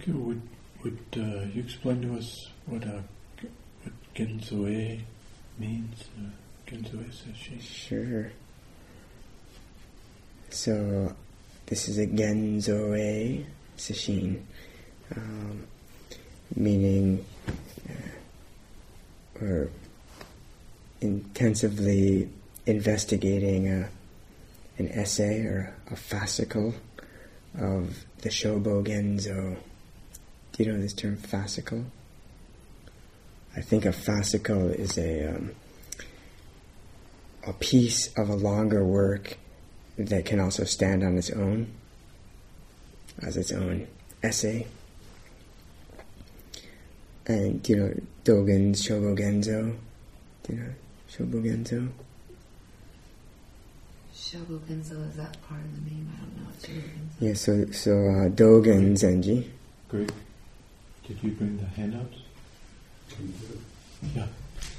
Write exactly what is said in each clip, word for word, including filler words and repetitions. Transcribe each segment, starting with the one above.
Okay, would would uh, you explain to us what uh, what Genzoe means? Uh, Genzoe Sesshin. Sure. So, this is a Genzoe Sesshin, um, meaning uh, or intensively investigating a, an essay or a fascicle of the Shobo Genzo. Do you know this term, fascicle? I think a fascicle is a um, a piece of a longer work that can also stand on its own, as its own essay. And do you know Dogen's Shobo Genzo? Do you know Shobo Genzo? Shobo Genzo, is that part of the name? I don't know what Shobo Genzo. Yeah, so so uh, Dogen Zenji. Greg, did you bring the handouts? Yeah.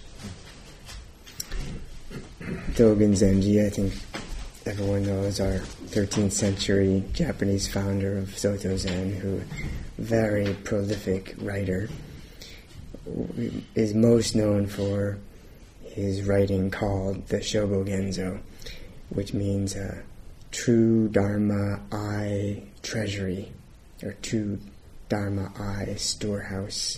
Dogen Zenji, I think everyone knows, our thirteenth century Japanese founder of Soto Zen, who, very prolific writer, is most known for his writing called the Shobo Genzo, which means uh, true Dharma eye treasury, or true Dharma eye storehouse.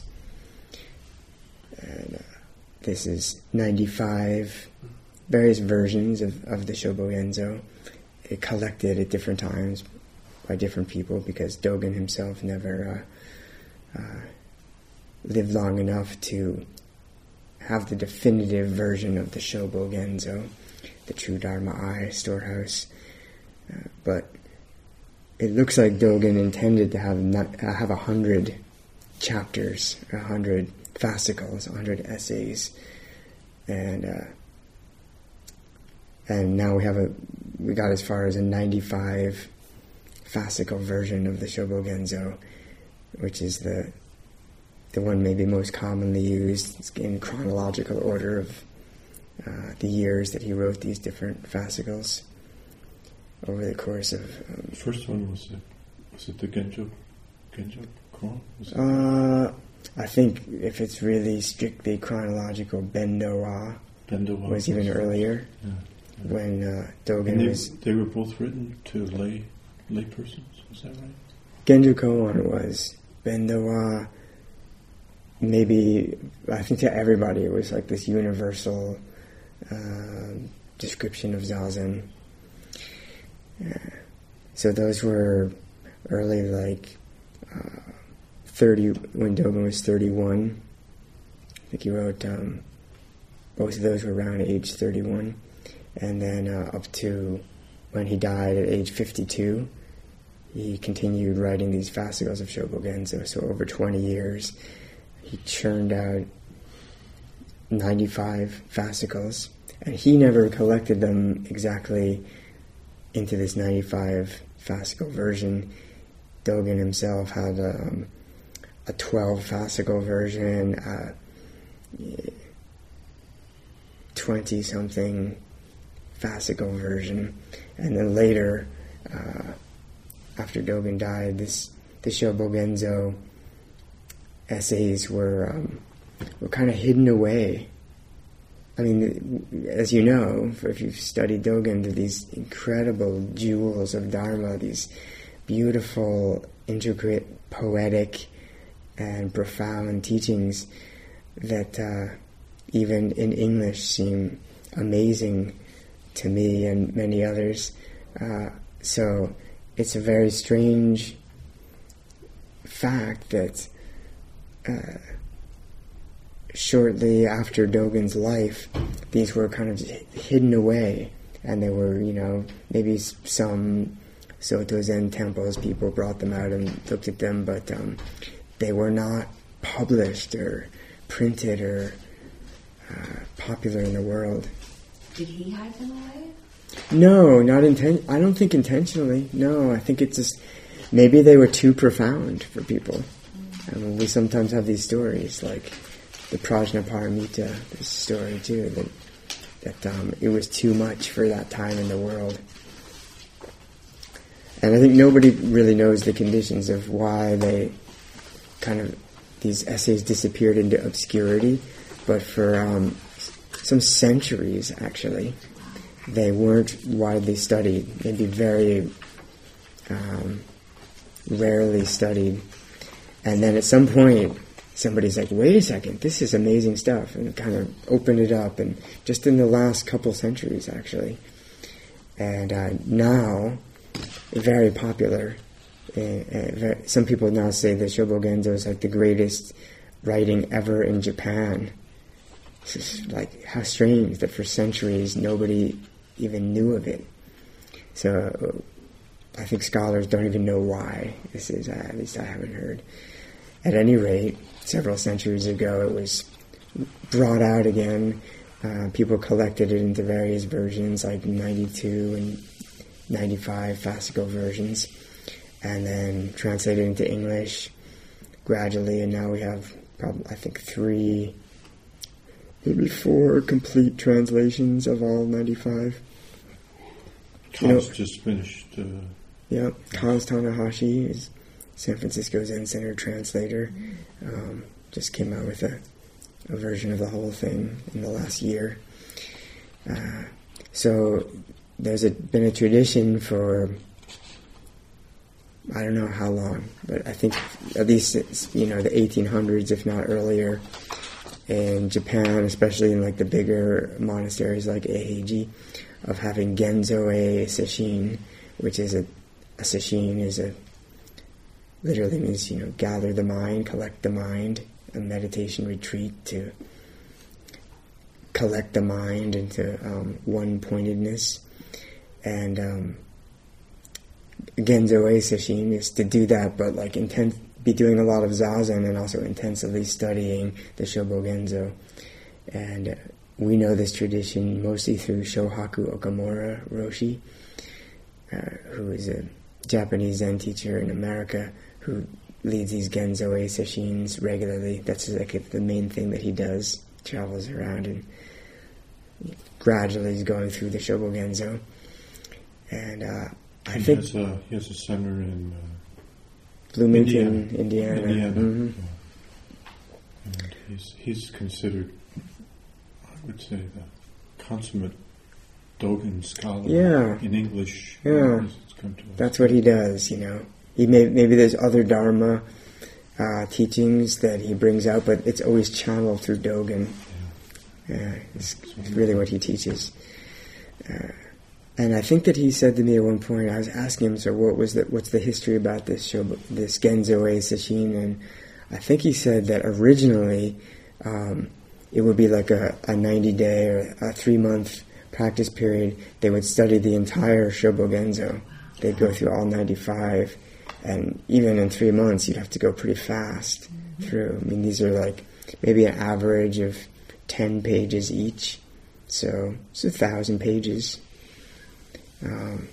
And uh, this is ninety-five various versions of, of the Shobo Genzo, it collected at different times by different people, because Dogen himself never uh, uh, lived long enough to have the definitive version of the Shobo Genzo, the true Dharma eye storehouse. Uh, but it looks like Dogen intended to have not, uh, have a hundred chapters, a hundred fascicles, a hundred essays, and uh, and now we have a we got as far as a ninety-five fascicle version of the Shobo Genzo, which is the the one maybe most commonly used in chronological order of uh, the years that he wrote these different fascicles over the course of. Um, the first one was it was it the Genjo Genjo Kron? Uh, I think if it's really strictly chronological, Bendo-wa Bendo-wa was even earlier. Yeah. When uh, Dogen and they, was... They were both written to lay lay persons, is that right? Genjo Koan was. Bendo-wa, maybe, I think to everybody it was like this universal uh, description of Zazen. Yeah. So those were early, like, uh, thirty, when Dogen was thirty-one. I think he wrote, um, both of those were around age thirty-one. And then uh, up to when he died at age fifty-two, he continued writing these fascicles of Shobo Genzo. So over twenty years, he churned out ninety-five fascicles. And he never collected them exactly into this ninety-five fascicle version. Dogen himself had um, a twelve fascicle version, uh, twenty-something fascicle version, and then later, uh, after Dogen died, this the Shobo Genzo essays were um, were kind of hidden away. I mean, as you know, if you've studied Dogen, they're these incredible jewels of Dharma, these beautiful, intricate, poetic, and profound teachings that uh, even in English seem amazing to me and many others. Uh, so it's a very strange fact that uh, shortly after Dogen's life, these were kind of hidden away, and they were, you know, maybe some Soto Zen temples, people brought them out and looked at them, but um, they were not published or printed or uh, popular in the world. Did he hide them away? No, not inten- I don't think intentionally. No, I think it's just maybe they were too profound for people. Mm. I mean, we sometimes have these stories, like the Prajnaparamita, this story too, that that um, it was too much for that time in the world. And I think nobody really knows the conditions of why they kind of these essays disappeared into obscurity, but for um, some centuries, actually, they weren't widely studied. They'd be very um, rarely studied. And then at some point, somebody's like, wait a second, this is amazing stuff, and kind of opened it up, and just in the last couple centuries, actually. And uh, now, very popular. Uh, uh, very, some people now say that Shobo Genzo is like the greatest writing ever in Japan. It's just like, how strange that for centuries nobody even knew of it. So I think scholars don't even know why this is, uh, at least I haven't heard. At any rate, several centuries ago it was brought out again. Uh, people collected it into various versions, like ninety-two and ninety-five fascicle versions, and then translated into English gradually, and now we have, probably, I think, three, maybe four complete translations of all ninety-five. Kaz You know, just finished. Uh, yeah, Kaz Tanahashi is San Francisco Zen Center translator. Um, just came out with a, a version of the whole thing in the last year. Uh, so there's a, been a tradition for, I don't know how long, but I think at least it's, you know, the eighteen hundreds, if not earlier, in Japan, especially in like the bigger monasteries like Eheiji, of having Genzo-e Sesshin, which is a, a sesshin is a, literally means, you know, gather the mind, collect the mind, a meditation retreat to collect the mind into um, one-pointedness. And um, Genzo-e Sesshin is to do that, but like intent, be doing a lot of zazen and also intensively studying the Shobo Genzo. And uh, we know this tradition mostly through Shohaku Okamura Roshi, uh, who is a Japanese Zen teacher in America who leads these Genzo-e Seshins regularly. That's like the main thing that he does. Travels around and gradually is going through the Shobo Genzo. And uh, I he think has a, he has a center in uh, Bloomington, Indiana. Indiana. Indiana. Mm-hmm. Yeah. And he's he's considered, I would say, the consummate Dogen scholar Yeah. in English. Yeah. He's come to us. That's what he does, you know. He may, maybe there's other Dharma uh, teachings that he brings out, but it's always channeled through Dogen. Yeah. Yeah, it's really what he teaches. Uh, and I think that he said to me at one point, I was asking him, so what was the, what's the history about this show, this Genzo-e Sesshin? And I think he said that originally um, it would be like a, a ninety-day or a three-month practice period. They would study the entire Shobo Genzo. They'd go through all ninety-five. And even in three months, you'd have to go pretty fast mm-hmm. through. I mean, these are like maybe an average of ten pages each. So it's a thousand pages. Um,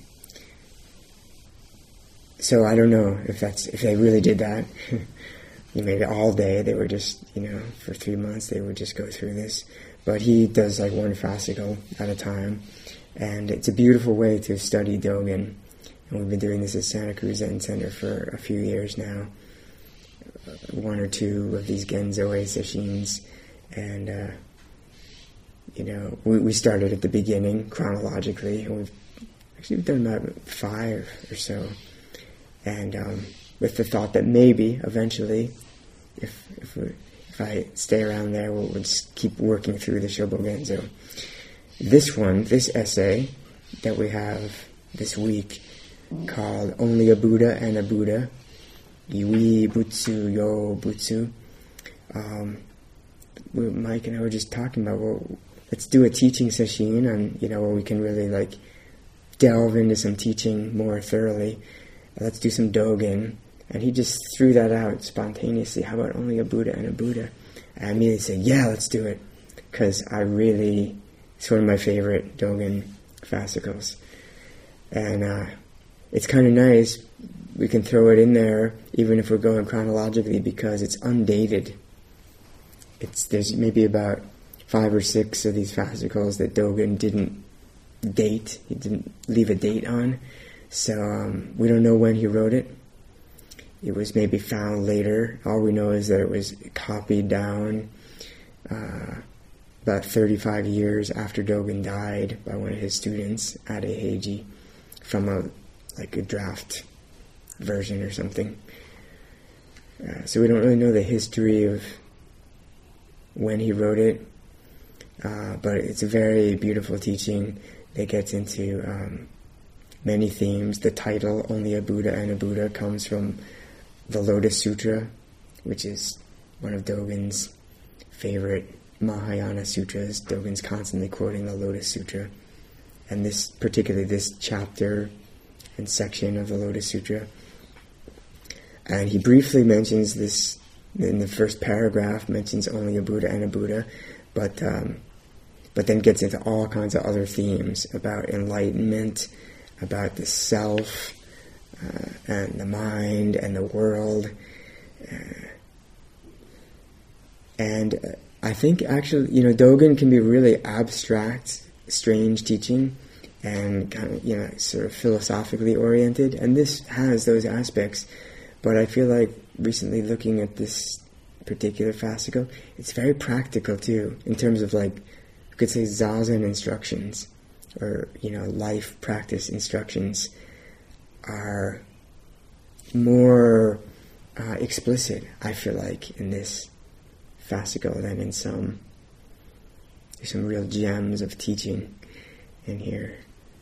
so I don't know if that's if they really did that. You know, maybe all day they were just, you know, for three months they would just go through this. But he does like one fascicle at a time. And it's a beautiful way to study Dogen. And we've been doing this at Santa Cruz Zen Center for a few years now. Uh, one or two of these Genzo-e Seshins. And, uh, you know, we, we started at the beginning chronologically. And we've actually we've done about five or so. And um, with the thought that maybe, eventually, if if, we, if I stay around there, we'll, we'll just keep working through the Shobo Genzo. This one, this essay that we have this week, called Only a Buddha and a Buddha, Yui Butsu Yo Butsu. Um, we, Mike and I were just talking about, well, let's do a teaching session, and you know, where we can really like delve into some teaching more thoroughly. Let's do some Dogen. And he just threw that out spontaneously. How about only a Buddha and a Buddha? And I immediately said, yeah, let's do it, because I really, it's one of my favorite Dogen fascicles. And uh, it's kind of nice. We can throw it in there, even if we're going chronologically, because it's undated. It's there's maybe about five or six of these fascicles that Dogen didn't date. He didn't leave a date on. So um, we don't know when he wrote it. it was maybe found later. All we know is that it was copied down uh, about thirty-five years after Dogen died by one of his students, Ade Heiji, from a like a draft version or something. Uh, so we don't really know the history of when he wrote it, uh, but it's a very beautiful teaching that gets into um, many themes. The title, Only a Buddha and a Buddha, comes from the Lotus Sutra, which is one of Dogen's favorite Mahayana sutras. Dogen's constantly quoting the Lotus Sutra. And this, particularly this chapter and section of the Lotus Sutra. And he briefly mentions this in the first paragraph, mentions only a Buddha and a Buddha, but um, but then gets into all kinds of other themes about enlightenment, about the self, uh, and the mind, and the world. Uh, and uh, I think actually, you know, Dogen can be really abstract, strange teaching, and kind of, you know, sort of philosophically oriented, and this has those aspects. But I feel like recently looking at this particular fascicle, it's very practical too, in terms of like, you could say Zazen instructions, or, you know, life practice instructions are more uh, explicit, I feel like, in this fascicle than in some, there's some real gems of teaching in here.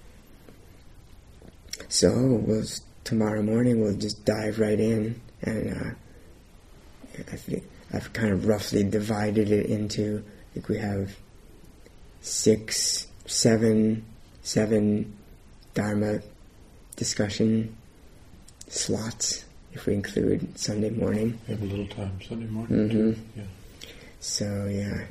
So, we'll tomorrow morning we'll just dive right in, and uh, I think I've kind of roughly divided it into, I think we have six, seven, seven Dharma discussion slots, if we include Sunday morning. We have a little time Sunday morning mm-hmm. too. Yeah. So yeah,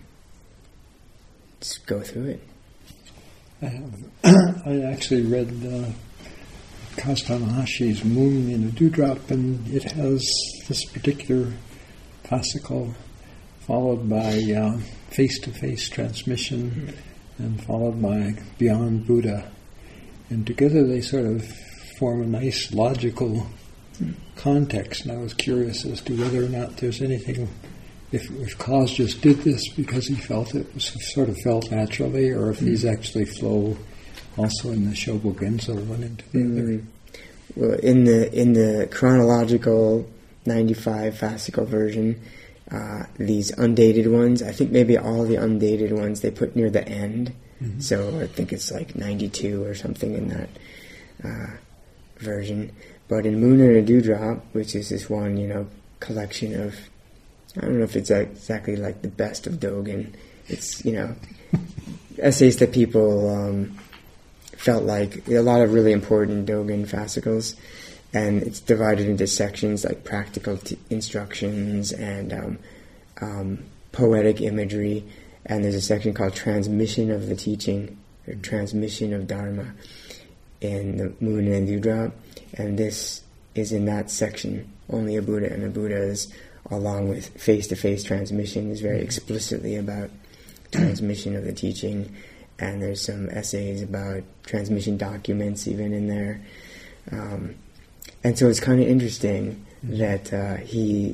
just go through it. I have. I actually read Uh Kastanahashi's Moon in a Dewdrop, and it has this particular fascicle followed by uh, face-to-face transmission mm-hmm. and followed by Beyond Buddha. And together they sort of form a nice logical mm-hmm. context. And I was curious as to whether or not there's anything, if, if Kaz just did this because he felt it was sort of felt naturally, or if mm-hmm. these actually flow also in the Shobogenzo running together. Mm-hmm. Well, in the in the chronological ninety-five fascicle version, uh, these undated ones, I think maybe all the undated ones they put near the end. Mm-hmm. So I think it's like ninety-two or something in that uh, version. But in Moon and a Dewdrop, which is this one, you know, collection of, I don't know if it's exactly like the best of Dogen. It's, you know, essays that people um, felt like a lot of really important Dogen fascicles, and it's divided into sections like practical t- instructions and um, um, poetic imagery, and there's a section called Transmission of the Teaching, or Transmission of Dharma, in the Moon and Dewdrop, and this is in that section. Only a Buddha and a Buddha is, along with face-to-face transmission, is very explicitly about transmission of the teaching, and there's some essays about transmission documents even in there. Um, and so it's kind of interesting mm-hmm. that uh, he,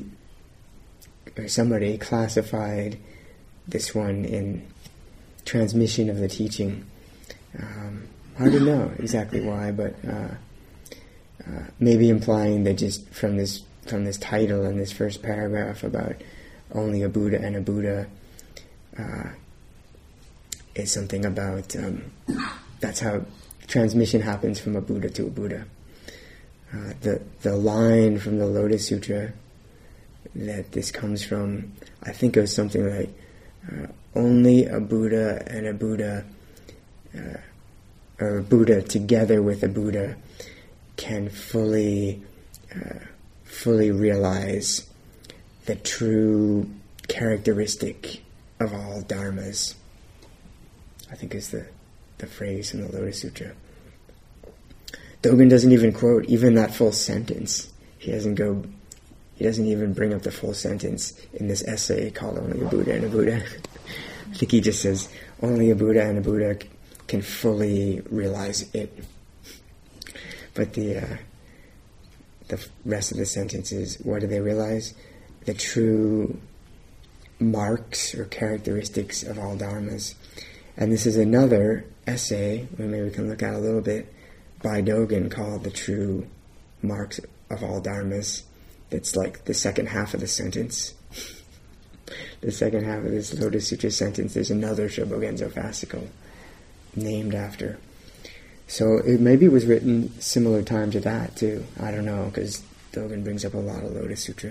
or somebody, classified this one in transmission of the teaching. Um, hard to know exactly why, but uh, uh, maybe implying that just from this from this title and this first paragraph about only a Buddha and a Buddha uh, is something about um, that's how transmission happens from a Buddha to a Buddha. Uh, the the line from the Lotus Sutra that this comes from, I think it was something like uh, only a Buddha and a Buddha, uh, or a Buddha together with a Buddha, can fully uh, fully realize the true characteristic of all dharmas, I think is the, the phrase in the Lotus Sutra. Dogen doesn't even quote even that full sentence. He doesn't go, he doesn't even bring up the full sentence in this essay called Only a Buddha and a Buddha. I think he just says, only a Buddha and a Buddha can fully realize it. But the uh, the f- rest of the sentences, what do they realize? The true marks or characteristics of all dharmas. And this is another essay, or maybe we can look at a little bit, by Dogen called The True Marks of All Dharmas. It's like the second half of the sentence. The second half of this Lotus Sutra sentence, there's another Shobogenzo fascicle named after. So it maybe was written similar time to that too. I don't know, because Dogen brings up a lot of Lotus Sutra.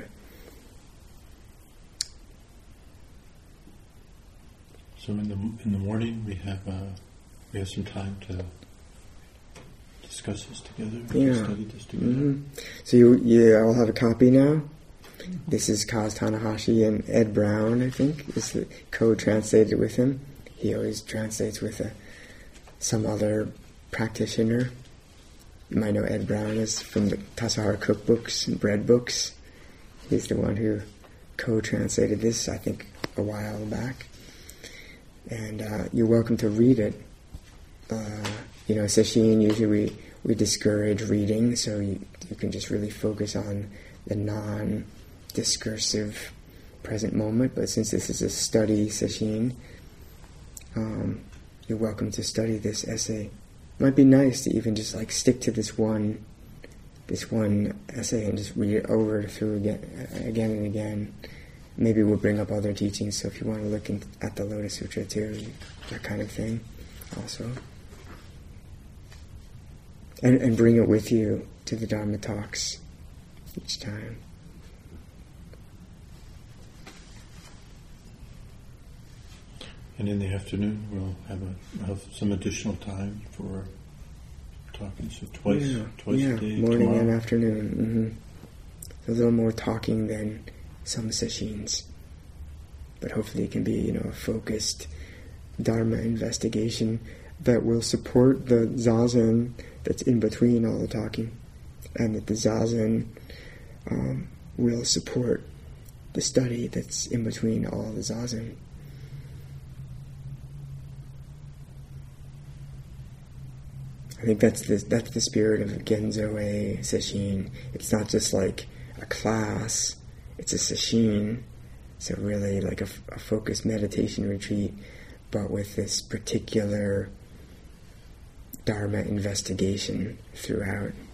So in the in the morning we have uh, we have some time to discuss this together, Yeah. to study this together. hmm So you you all have a copy now. This is Kaz Tanahashi and Ed Brown, I think, is the co-translated with him. He always translates with a, some other practitioner. You might know Ed Brown is from the Tassajara cookbooks and bread books. He's the one who co-translated this, I think, a while back. And uh, you're welcome to read it. Uh, you know, Sesshin, usually we, we discourage reading, so you, you can just really focus on the non-discursive present moment. But since this is a study Sesshin, um, you're welcome to study this essay. Might be nice to even just like stick to this one, this one essay and just read it over through again, again and again. Maybe we'll bring up other teachings. So if you want to look in, at the Lotus Sutra too, that kind of thing, also, and and bring it with you to the Dharma talks each time. And in the afternoon we'll have a have some additional time for talking. So twice, yeah, twice yeah, a day, morning tomorrow. and afternoon. Mm-hmm. A little more talking than some sessions, but hopefully it can be, you know, a focused Dharma investigation that will support the zazen that's in between all the talking, and that the zazen um, will support the study that's in between all the zazen. I think that's the that's the spirit of Genzo-e Sesshin. It's not just like a class, it's a Sesshin. So really like a, a focused meditation retreat, but with this particular Dharma investigation throughout.